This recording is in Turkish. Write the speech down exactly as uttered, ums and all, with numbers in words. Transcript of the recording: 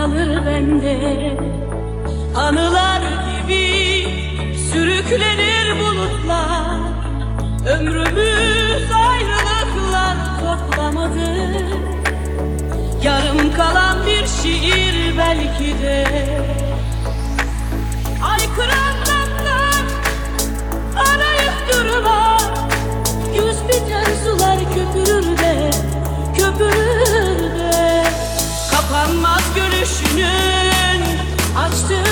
kalır bende. Anılar gibi sürüklenir bulutlar, ömrümüz ayrılıklar toplamadı. Yarım kalan bir şiir belki de. Aykıranlardan arayıp durma, yüz biten sular köpürür de, köpürür de. Kapanmaz gülüşünün açtığı